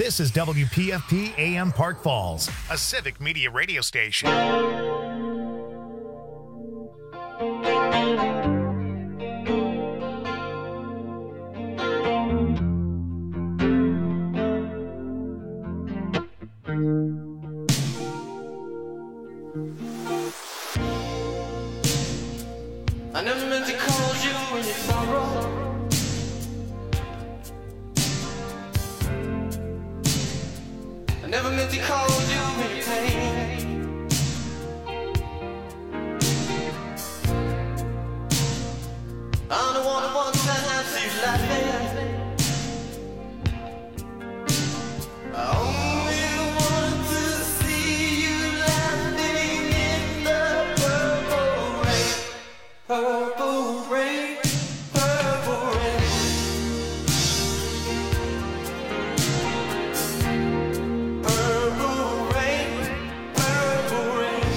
This is WPFP AM Park Falls, a civic media radio station. I never meant to call you when you sorrow. I never meant to call you when you pain. I'm the one who wants to have you laughing. I only want to see you laughing in the purple rain. Purple rain, purple rain. Purple rain, purple rain.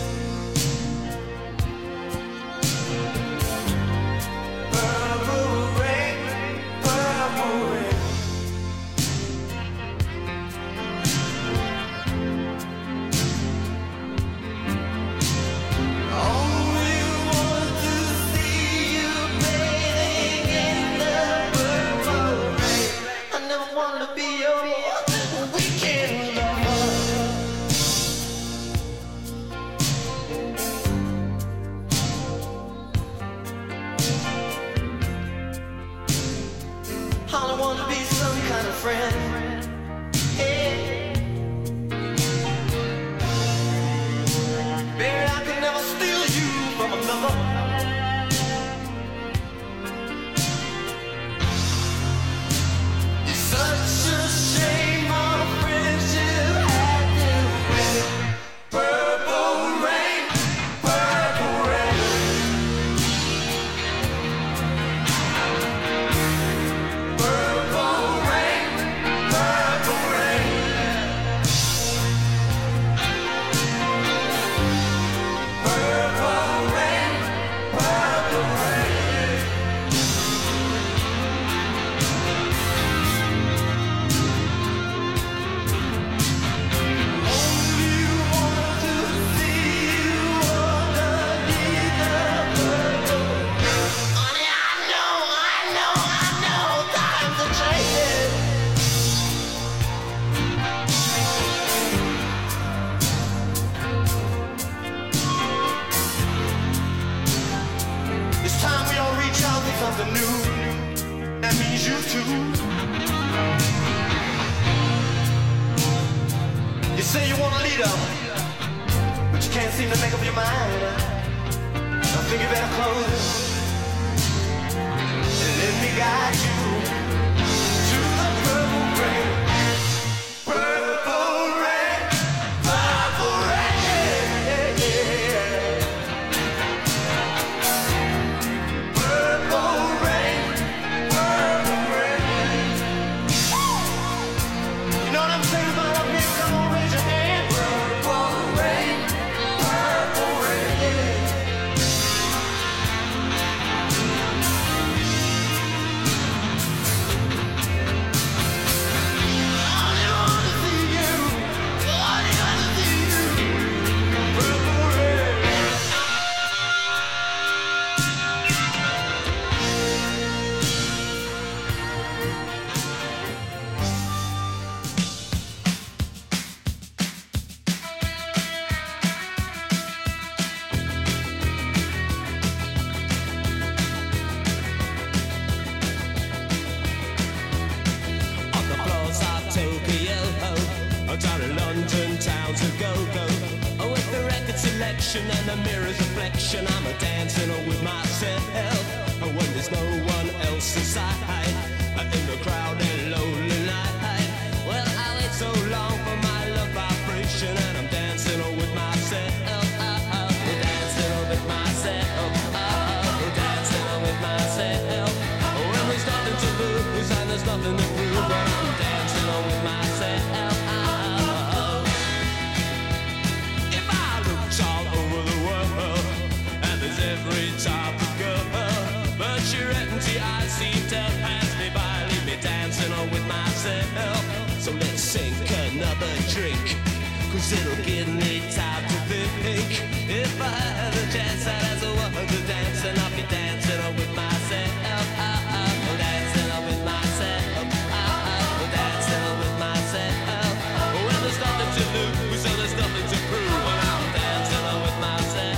Purple rain, purple rain. Only want to see you bathing in the purple rain. I never wanted to be your weekend lover. I don't want to be some kind of friend. Hey. Baby, I could never steal you from another. It's such a shame our friendship had to end. Purple rain, purple rain. Purple rain, purple rain. Purple rain, purple rain. Only want to see you underneath the purple rain. Honey, I know, times are changing. It's time we all reach out for something new. That means you too. You say you want a leader, but you can't seem to make up your mind. I think you better close and let me guide you to the purple rain. Purple rain, purple rain. Purple rain, purple rain. You know what I'm saying about up here? Come on, raise your hand. Purple rain, purple rain. I want to see you. I want to see you. Purple rain. On the floors of Tokyo, down in London town to go. With the record selection and the mirror's reflection, I'm a dancing with myself. When there's no one else inside, in the crowded lonely night. Well, I wait so long for my love vibration, and I'm dancing with myself. Dancing with myself. Dancing with myself. When there's nothing to lose and there's nothing to prove, but I'm dancing with myself. If I looked all over the world, and there's every type of girl, but your empty eyes seem to pass me by, leave me dancing with myself. So let's 'cause it'll give me time to think. If I had a chance, I'd ask a woman to dance, and I'll be dancing with myself. Dancing with myself. Dancing with myself. When there's nothing to lose, and there's nothing to prove, and I'm dancing with myself.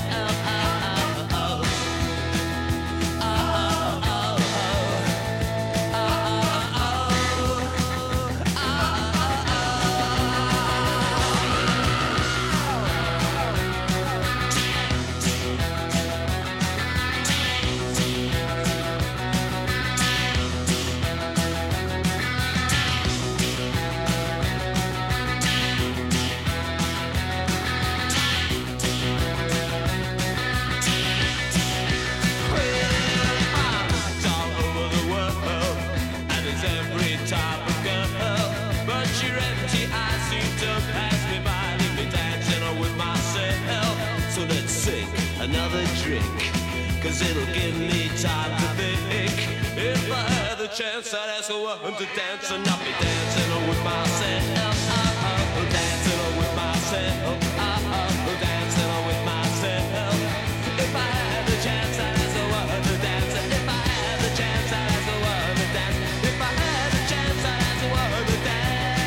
Another drink, 'cause it'll give me time to think. If I had the chance, I'd ask a woman to dance, and I'll be dancing with myself. Dancing with myself. Dancing with myself. If I had the chance, I'd ask a woman to dance. If I had the chance, I'd ask a woman to dance. If I had the chance, I'd ask a woman to dance.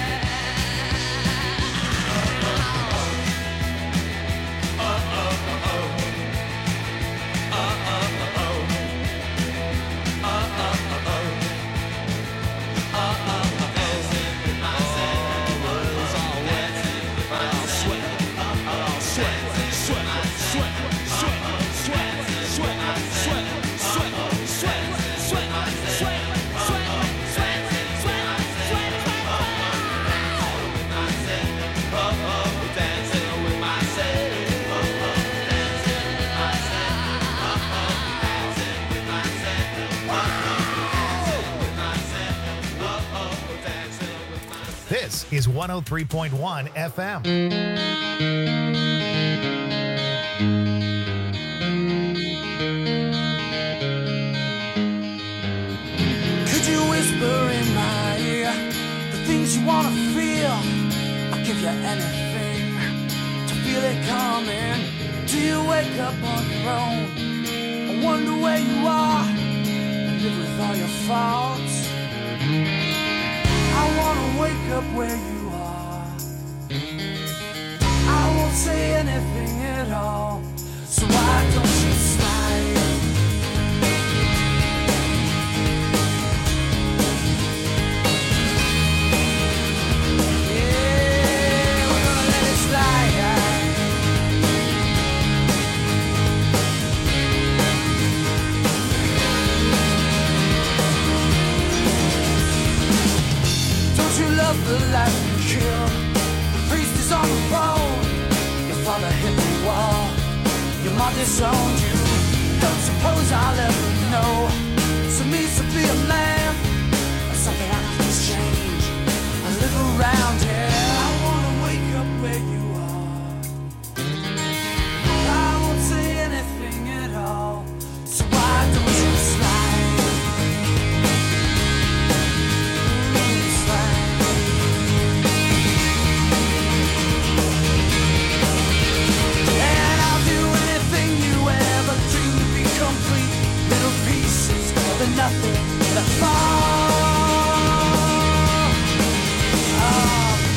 This is 103.1 FM. Could you whisper in my ear the things you wanna feel? I'll give you anything to feel it coming. Do you wake up on your own? I wonder where you are and live with all your faults. I wanna wake up where you are. I won't say anything at all. So why don't you slide? Yeah, we're gonna let it slide. You love the life you kill. The priest is on the phone. Your father hit the wall. Your mom disowned you. Don't suppose I'll ever know. So means to be a man, or something I can change. I live around here. I wanna wake up where you are. I won't say anything at all. So why don't you slide? Nothing that fall.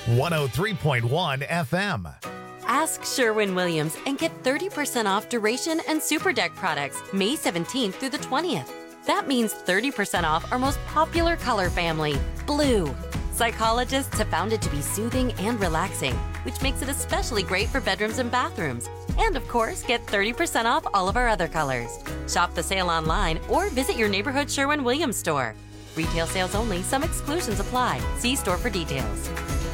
103.1 FM. Ask Sherwin-Williams and get 30% off Duration and Super Deck products May 17th through the 20th. That means 30% off our most popular color family, blue. Psychologists have found it to be soothing and relaxing, which makes it especially great for bedrooms and bathrooms. And of course, get 30% off all of our other colors. Shop the sale online or visit your neighborhood Sherwin-Williams store. Retail sales only. Some exclusions apply. See store for details.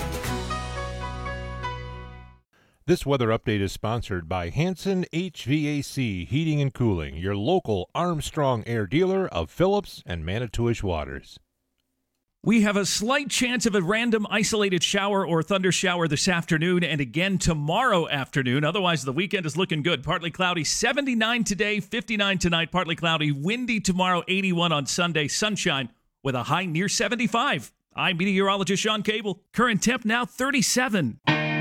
This weather update is sponsored by Hanson HVAC Heating and Cooling, your local Armstrong Air dealer of Phillips and Manitowish Waters. We have a slight chance of a random isolated shower or thunder shower this afternoon and again tomorrow afternoon. Otherwise, the weekend is looking good. Partly cloudy, 79 today, 59 tonight. Partly cloudy, windy tomorrow, 81 on Sunday. Sunshine with a high near 75. I'm meteorologist Sean Cable. Current temp now 37.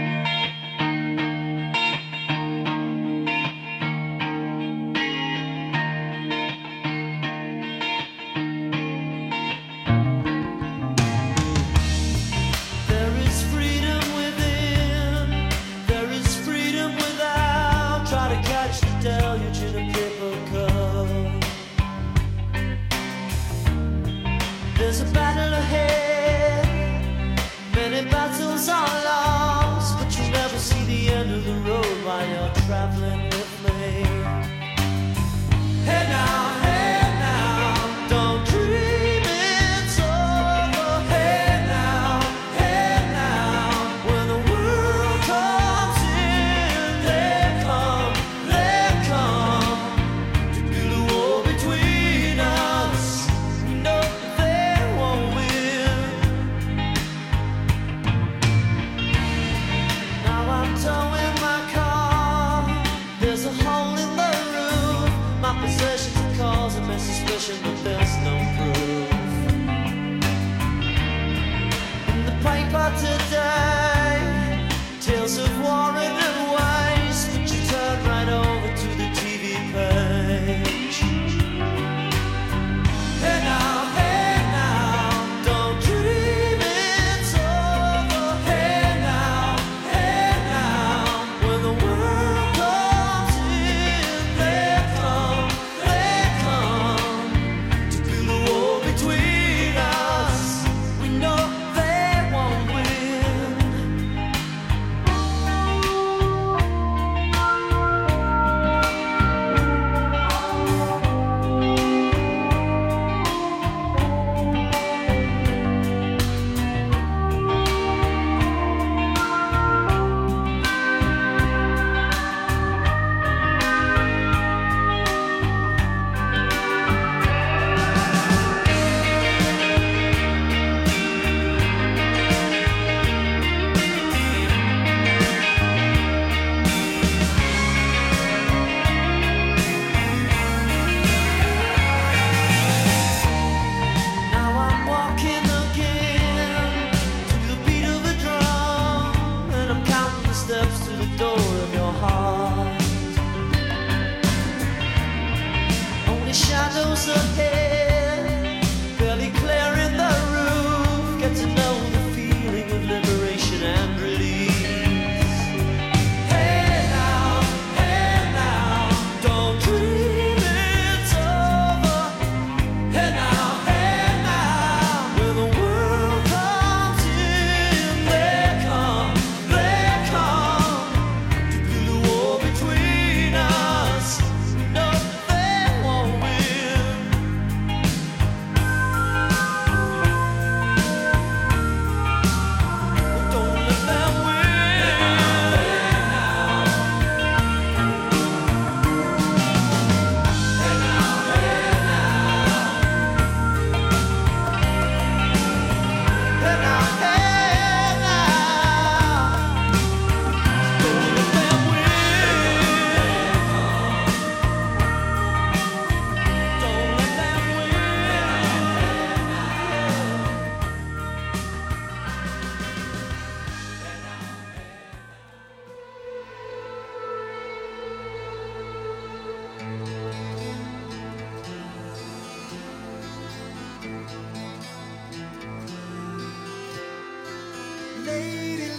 There's a battle ahead, many battles are lost, but you never see the end of the road while you're traveling with me. Hey now, don't dream it's over. Hey now, when the world comes in, they come to build a wall between us. No. But there's no proof in the paper today. Tales of war and waste, but you turn right over to the TV page. Hey now, don't dream it's over. Hey now, when the world comes in, they come. Between us, we know they won't win. Shadows ahead, barely clearing the roof. Get to know the feeling of liberation and release. Hey now, don't dream it's over. Hey now, when the world comes in, they come to build a wall between us. No. Lady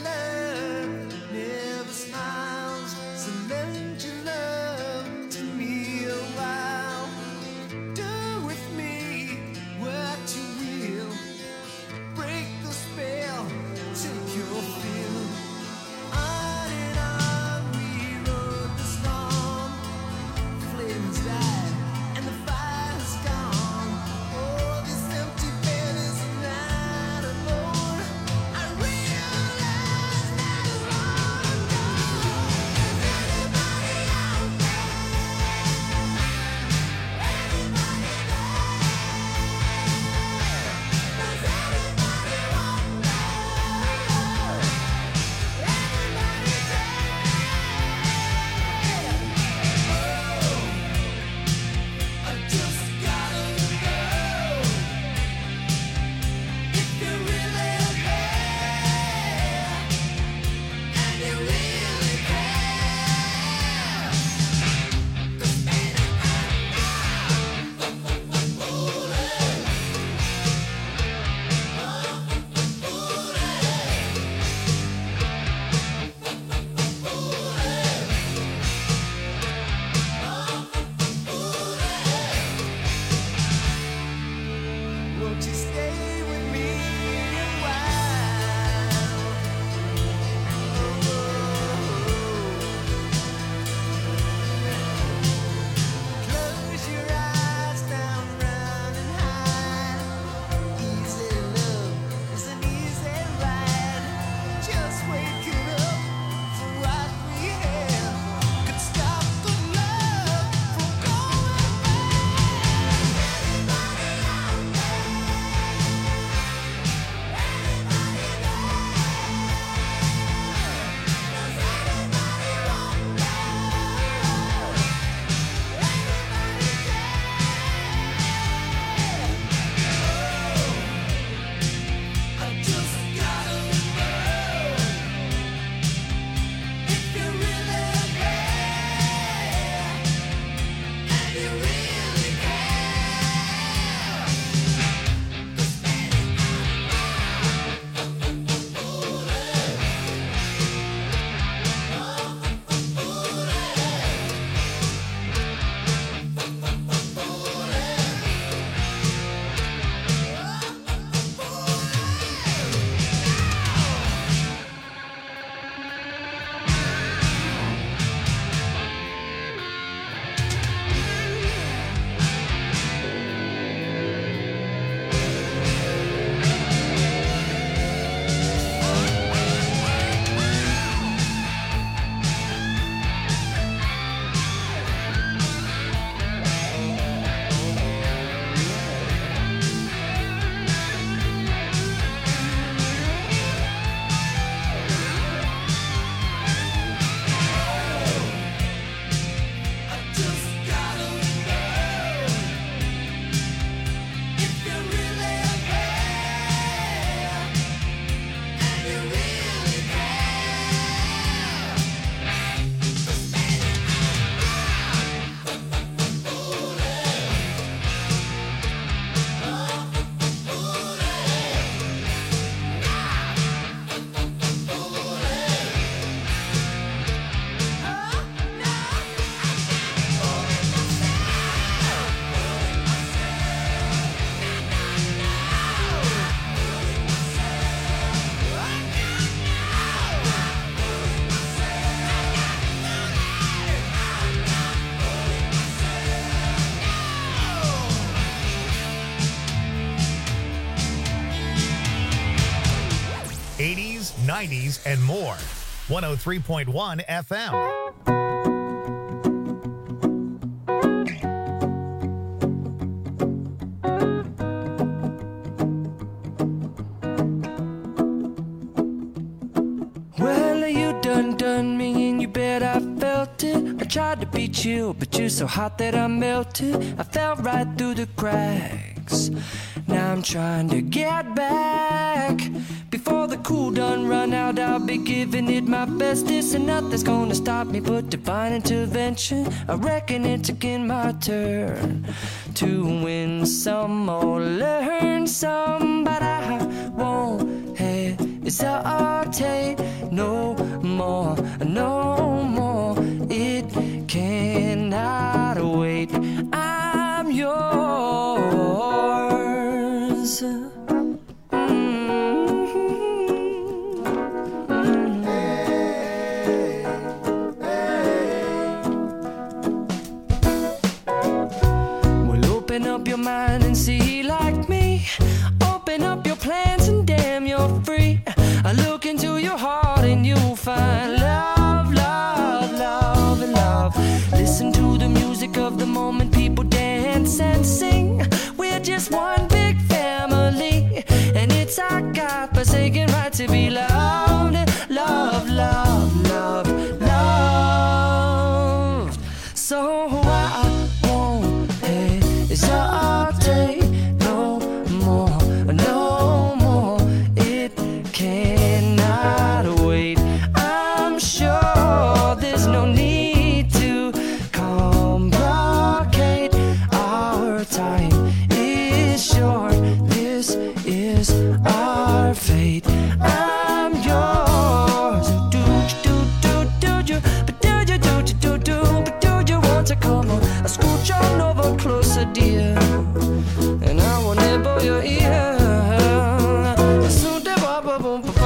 80s, 90s, and more. 103.1 FM. Well, you done me and you bet I felt it. I tried to beat you, but you're so hot that I melted. I fell right through the cracks. Now I'm trying to get back. Before the cool done run out, I'll be giving it my bestest, and nothing's gonna stop me but divine intervention. I reckon it's again my turn to win some or learn some, but I won't hesitate no more, no more. It cannot wait. I'm yours. Well, open up your mind and see like me. Open up your plans and damn, you're free. I look into your heart and you'll find love, love, love, and love. Listen to the music of the moment, people dance and sing. We're just one big family, and it's our God-forsaken right to be loved, love, love, love, loved. So I won't hesitate no more, no more. It cannot wait. I'm sure there's no need to complicate. Our time is short. This is our fate. I'm yours. Do you, but do you, but do you want to come on? I scooch on over closer, dear, and I will nibble your ear. Soon to boom, boom, boom, boom.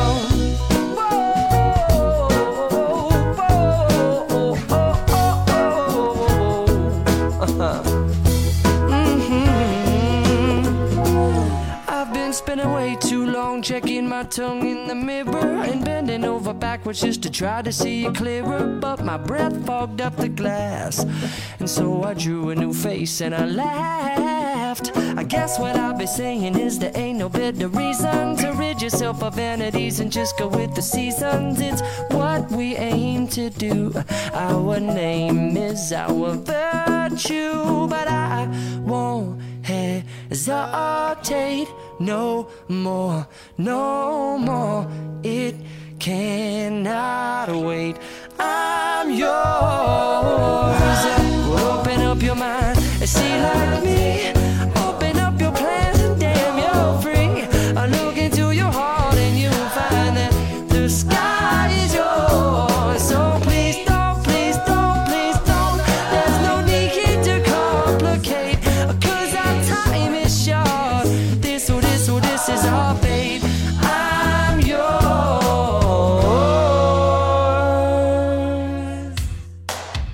I've been spinning way too long, checking my tongue in the mirror and bending over backwards just to try to see it clearer. But my breath fogged up the glass, and so I drew a new face and I laughed. I guess what I'll be saying is there ain't no better reason to rid yourself of vanities and just go with the seasons. It's what we aim to do. Our name is our virtue, but I won't hesitate no more, no more. It cannot wait. I'm yours. Open up your mind and see like me. Open up your plans and damn, you're free. I look into your heart and you'll find that the sky is yours. So please don't, please don't, please don't. There's no need to complicate, 'cause our time is short. This is our fate. I'm yours.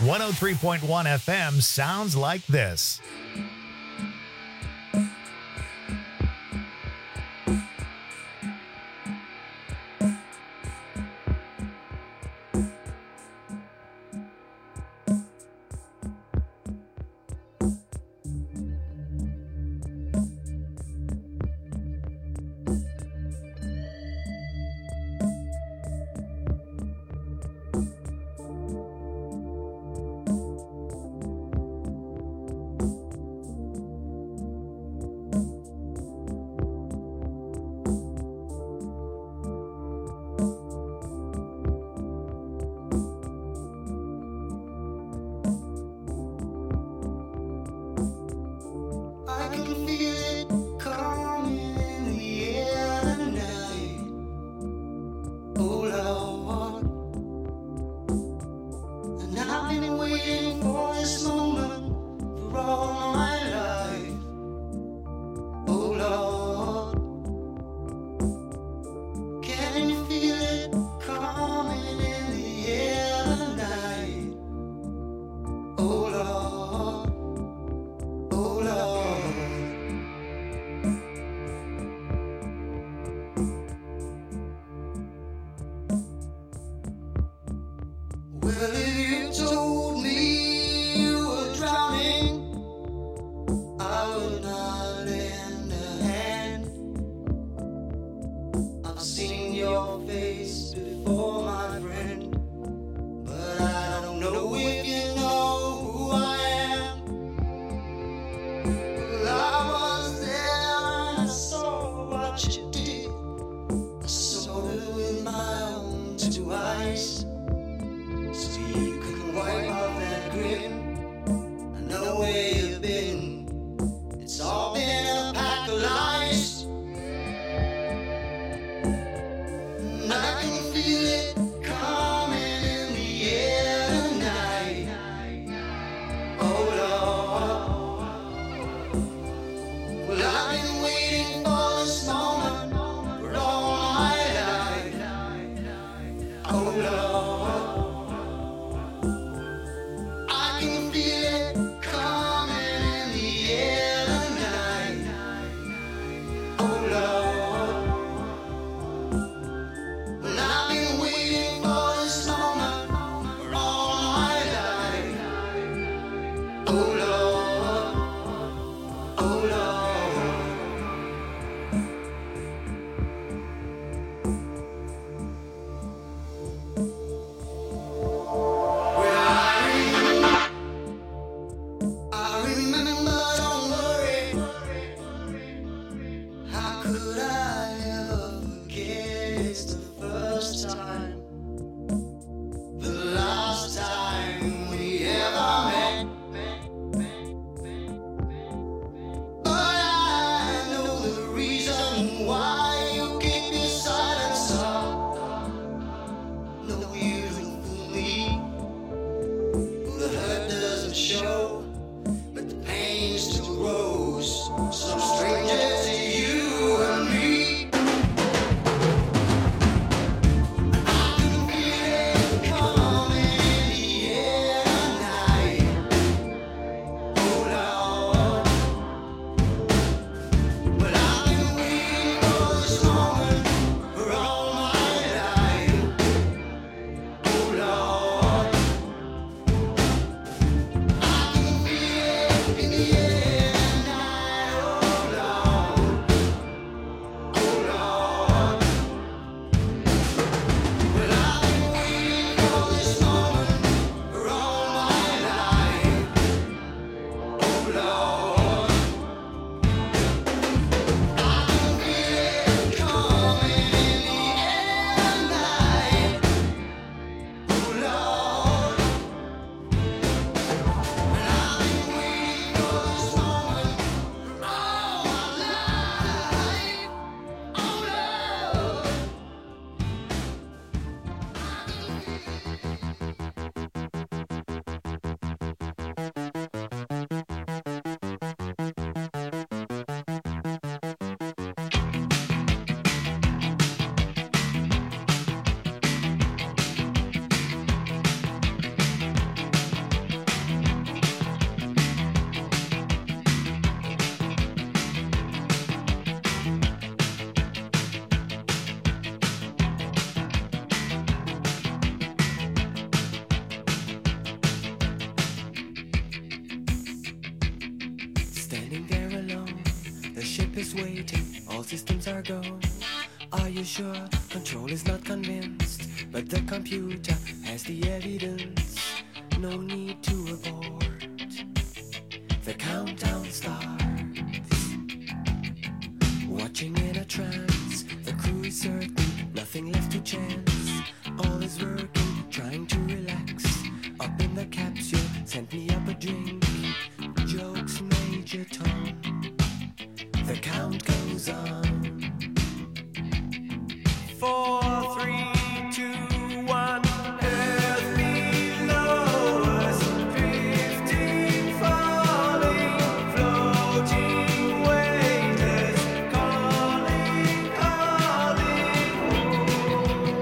103.1 FM sounds like this. Show, but the pain still grows. So stranger to you and me. ship is waiting, all systems are go. Are you sure? Control is not convinced, but the computer has the evidence. No need to abort. The countdown starts. Watching in a trance, the crew is certain, nothing left to chance. All is working, trying to relax. Up in the capsule, sent me up a drink. Jokes, Major Tom. The count goes on. 4, 3, 2, 1. Earth below us, drifting, falling, floating, weightless, calling, calling home.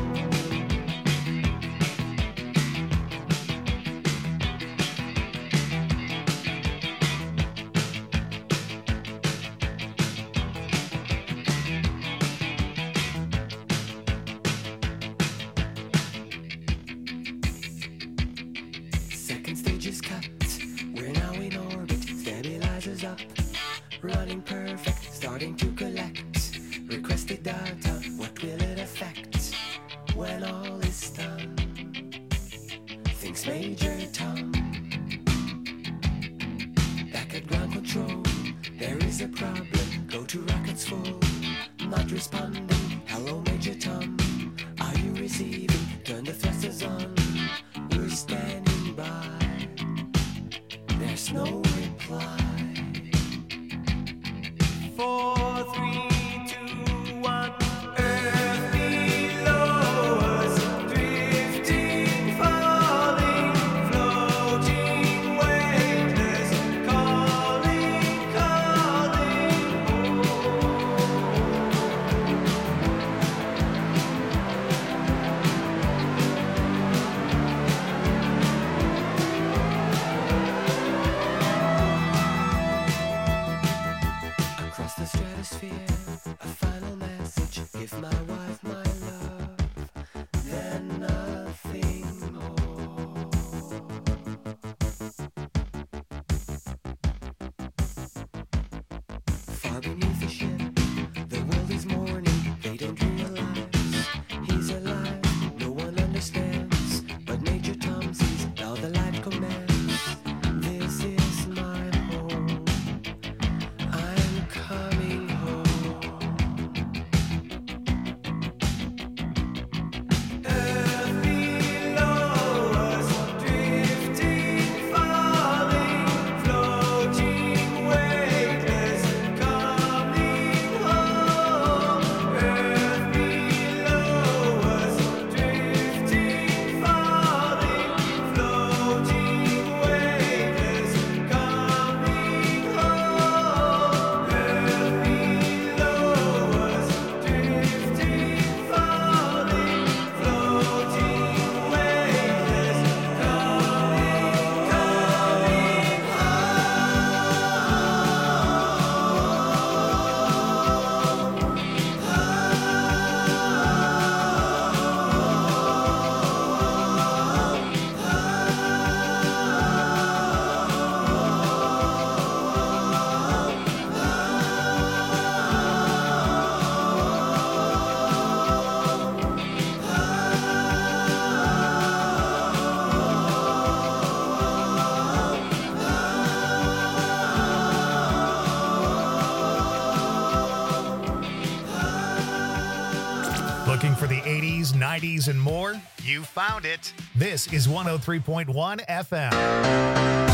Second stage is cut. We're now in orbit. Stabilizers up. Running perfect. Starting to collect. Requested data. What will it affect when all is done? Thinks Major Tom. Back at ground control. There is a problem. Go to rockets full. Not responding. Hello, Major Tom. Are you receiving? Turn the thrusters on. We're standing by. There's no reply. 4, 3, 2, 1. Earth below us, drifting, falling, floating, weightless, calling, calling home. Across the stratosphere, a final message. Give my wife my love, then nothing more. Far beneath the ship, the world is mourning. They don't realize he's alive. No one understands, but Major Tom sees now the light commands. This is my home. I'm coming home. Earth below us, drifting, falling, floating, weightless, coming home. Earth below us, drifting, falling, floating, weightless, coming home. Earth below us, drifting, falling, floating, weightless, Looking for the 80s, 90s, and more? You found it. This is 103.1 FM.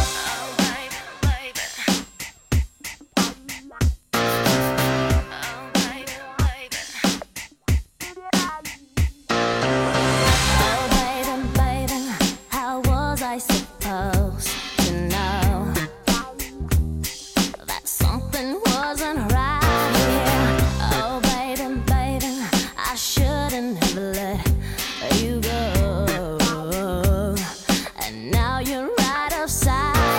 Oh, baby, baby, how was I supposed to know that something wasn't right here? Oh, baby, baby, I shouldn't have let you go. And now you're right outside.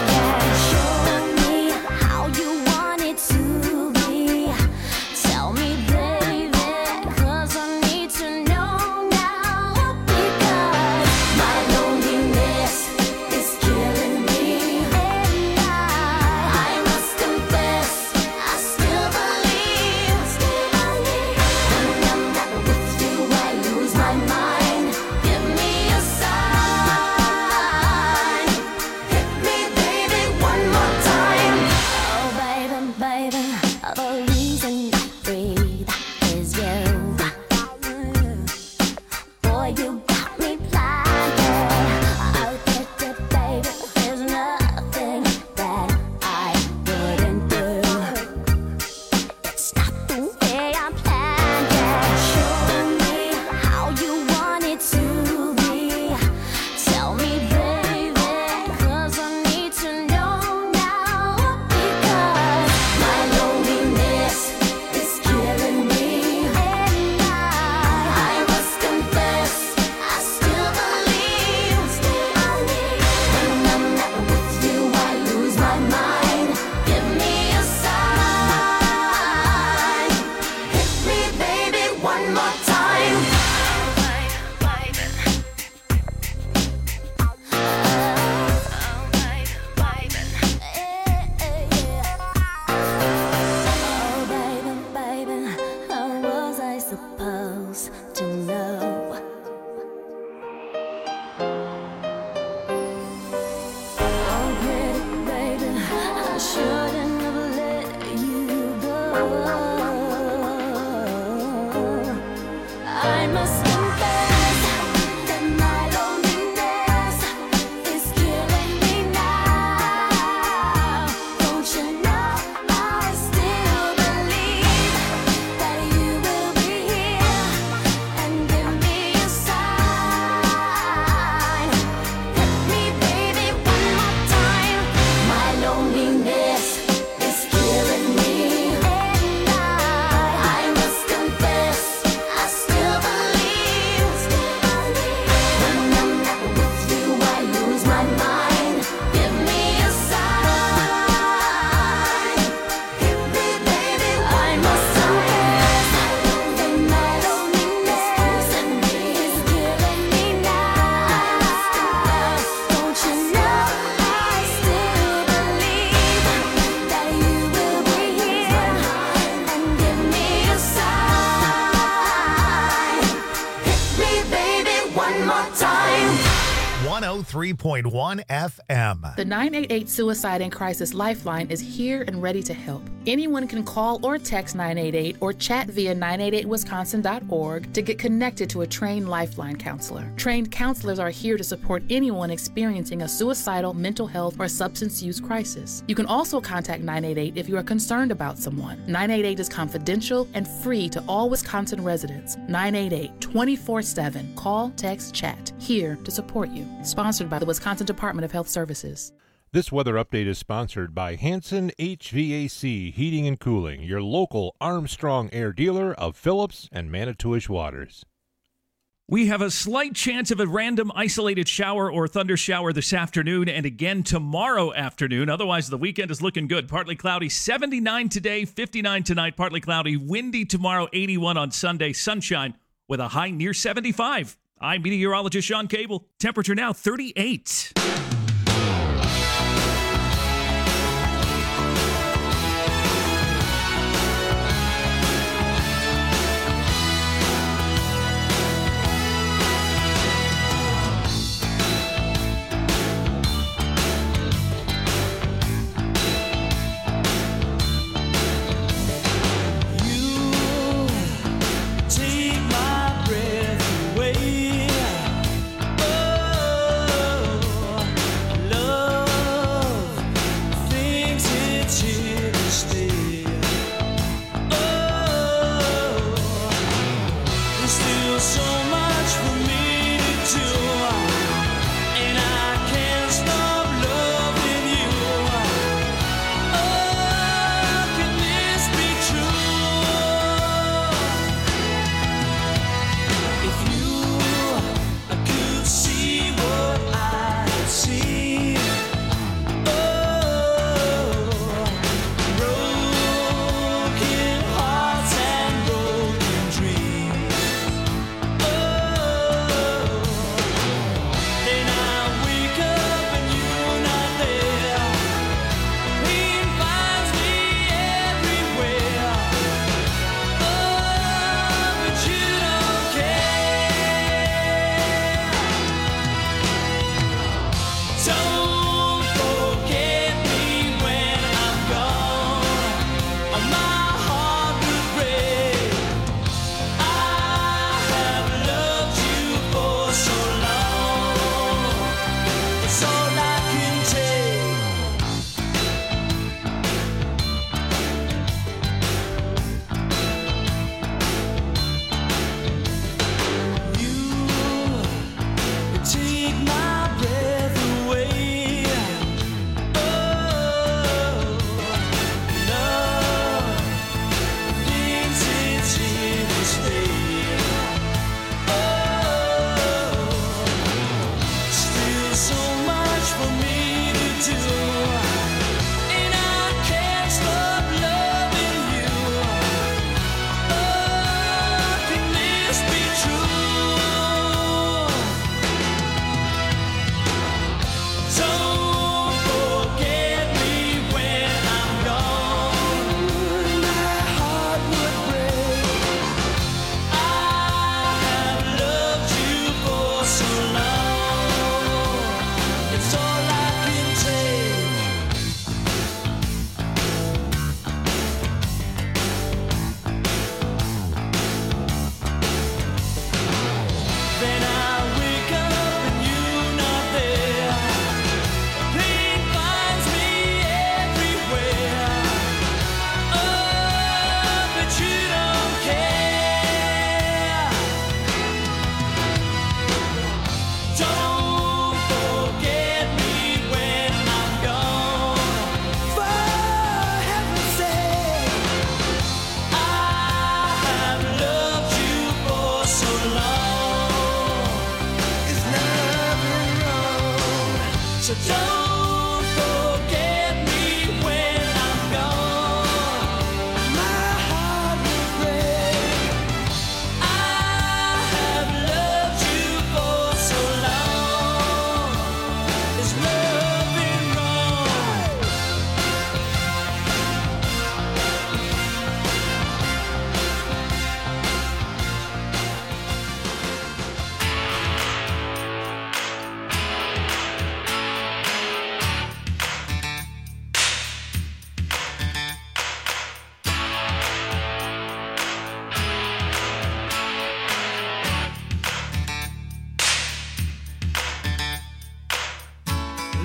103.1 FM. The 988 Suicide and Crisis Lifeline is here and ready to help. Anyone can call or text 988 or chat via 988wisconsin.org to get connected to a trained Lifeline counselor. Trained counselors are here to support anyone experiencing a suicidal, mental health, or substance use crisis. You can also contact 988 if you are concerned about someone. 988 is confidential and free to all Wisconsin residents. 988 24/7. Call, text, chat. Here to support you. Sponsored by the Wisconsin Department of Health Services. This weather update is sponsored by Hanson HVAC Heating and Cooling, your local Armstrong Air dealer of Phillips and Manitowish Waters. We have a slight chance of a random isolated shower or thunder shower this afternoon and again tomorrow afternoon. Otherwise, the weekend is looking good. Partly cloudy, 79 today, 59 tonight. Partly cloudy, windy tomorrow, 81 on Sunday. Sunshine with a high near 75. I'm meteorologist Sean Cable. Temperature now 38.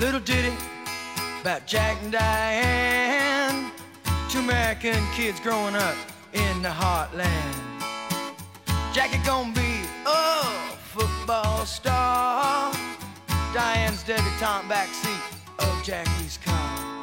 little ditty about Jack and Diane, two American kids growing up in the heartland. Jackie gonna be a football star, Diane's debutante backseat of Jackie's car.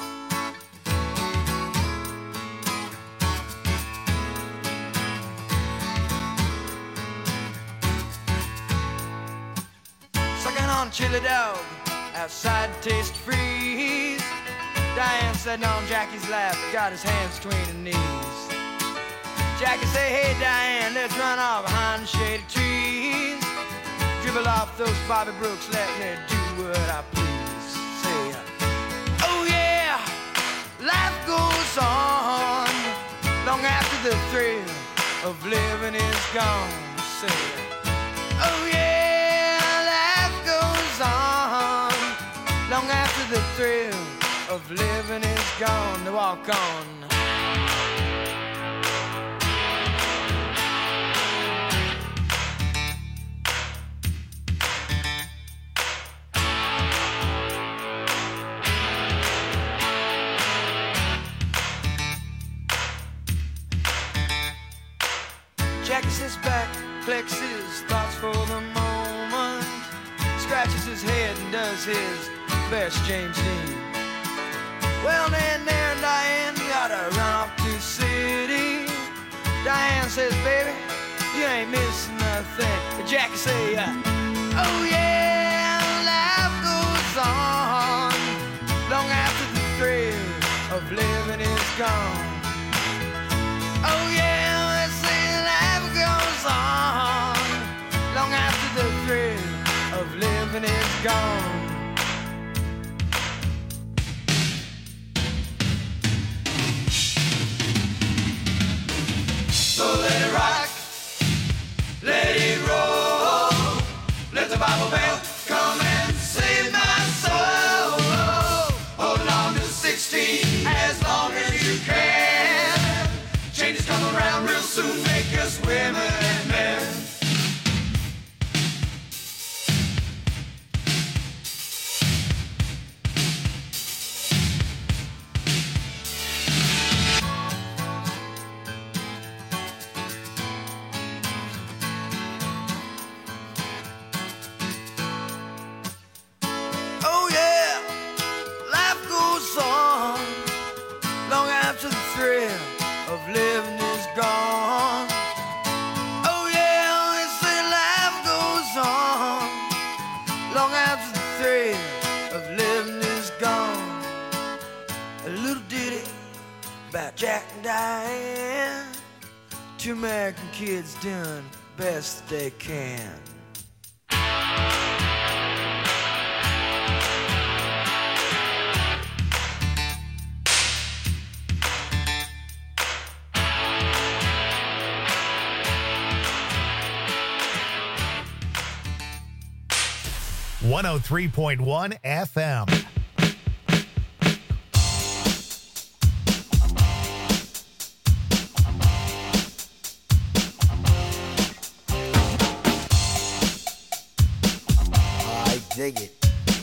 Sucking on chili dog outside Taste Freeze. Diane sitting on Jackie's lap, got his hands between her knees. Jackie say, hey Diane, let's run off behind the shady trees. Dribble off those Bobby Brooks, let me do what I please. Say, oh yeah, life goes on long after the thrill of living is gone. Say, oh yeah, life goes on long after the thrill of living is gone. To walk on. Jackie sits back, collects his thoughts for the moment, scratches his head and does his best James Dean. Well, then there and Diane gotta run off to the city. Diane says, baby, you ain't missing nothing. But Jackie say, oh yeah, life goes on long after the thrill of living is gone. Oh yeah, they say life goes on long after the thrill of living is gone. So let it rock, let it roll, let the Bible belt come and save my soul. Hold on to 16 as long as you can. Changes come around real soon, make us women and men. Living is gone. Oh yeah, they say life goes on long after the thrill of living is gone. A little ditty about Jack and Diane, two American kids doing the best they can. .1 FM. I dig it.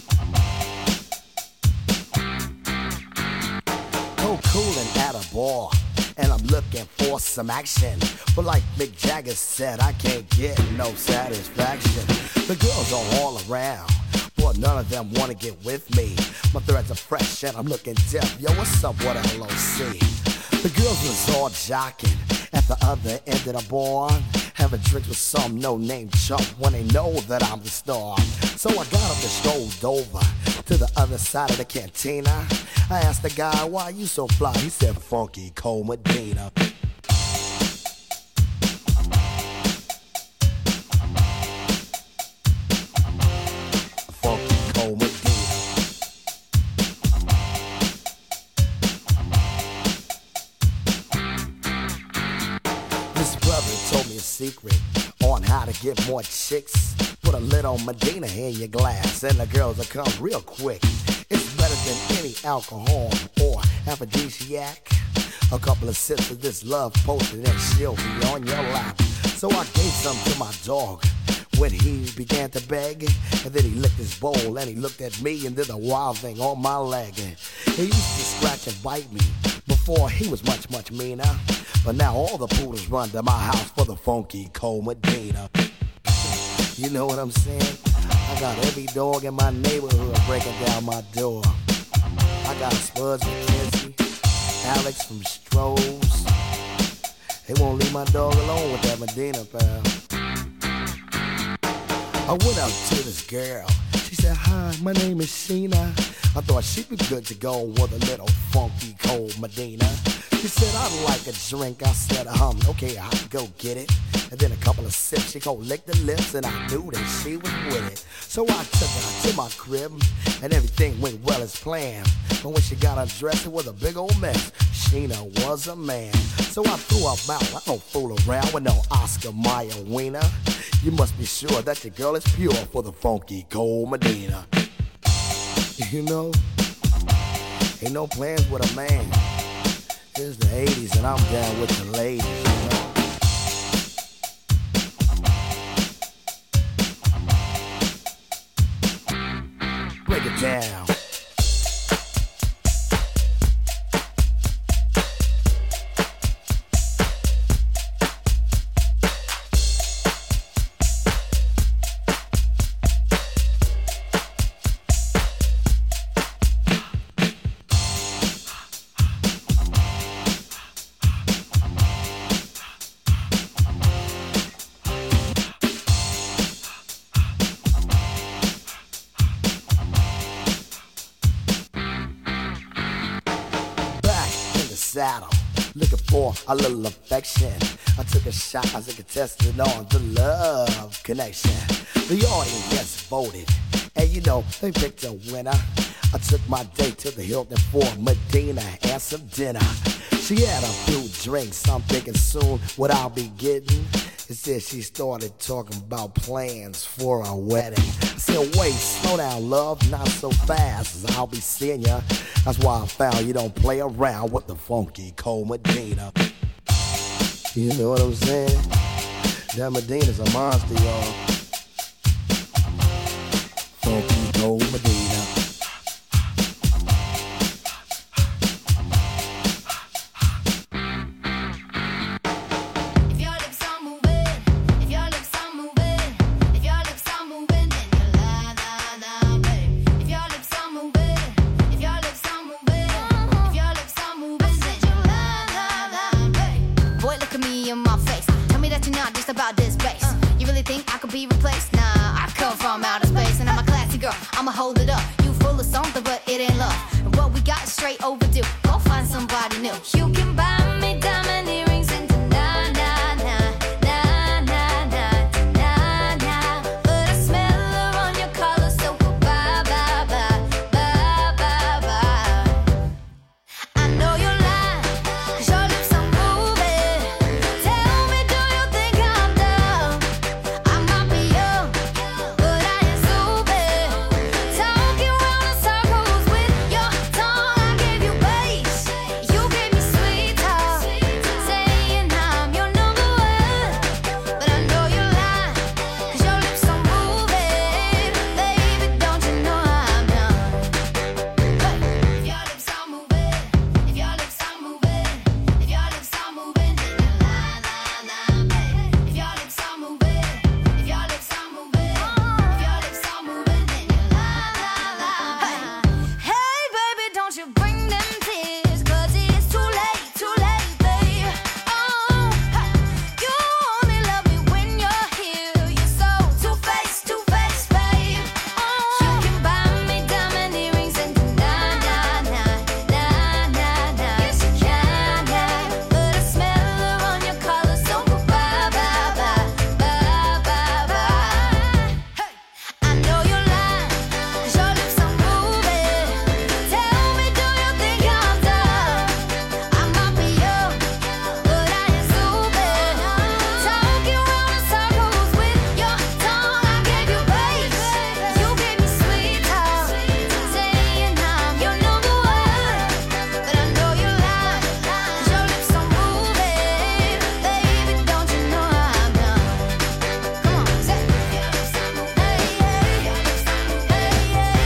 Coolin' at a bar, and I'm looking for some action. But like Mick Jagger said, I can't get no satisfaction. The girls are all around, but none of them wanna get with me. My threads are fresh and I'm looking deaf. Yo, what's up, what LOC? The girls was all jocking at the other end of the bar, having drinks with some no-name chump when they know that I'm the star. So I got up and strolled over to the other side of the cantina. I asked the guy, why you so fly? He said, Funky Cole Medina. Funky Cole Medina. This brother told me a secret on how to get more chicks. Put a little Medina in your glass and the girls will come real quick. It's better than any alcohol or aphrodisiac. A couple of sips of this love potion and she'll be on your lap. So I gave some to my dog when he began to beg. And then he licked his bowl and he looked at me and did a wild thing on my leg. He used to scratch and bite me before he was much, much meaner. But now all the poodles run to my house for the funky cold Medina. You know what I'm saying? I got every dog in my neighborhood breaking down my door. I got Spuds from Kizzy, Alex from Strohs. They won't leave my dog alone with that Medina, pal. I went out to this girl. She said, hi, my name is Sheena. I thought she'd be good to go with a little funky cold Medina. She said, I'd like a drink. I said, okay, I'll go get it. And then a couple of sips, she go lick the lips, and I knew that she was with it. So I took her to my crib, and everything went well as planned. But when she got undressed, it was a big old mess. Sheena was a man. So I threw her out. I don't fool around with no Oscar Mayer wiener. You must be sure that your girl is pure for the funky cold Medina. You know, ain't no plans with a man. It's the 80s and I'm down with the ladies, you know. Break it down. Saddle, looking for a little affection. I took a shot, I was contested on the love connection. The audience voted, and you know, they picked a winner. I took my date to the Hilton for Medina and some dinner. She had a few drinks, I'm thinking soon what I'll be getting. Instead she started talking about plans for a wedding. I said, wait, slow down, love, not so fast, as I'll be seeing ya. That's why I found you don't play around with the funky cold Medina. You know what I'm saying? That Medina's a monster, y'all. Funky cold Medina. I'ma hold it up. You full of something, but it ain't love. And what we got is straight overdue. Go find somebody new. You can buy me.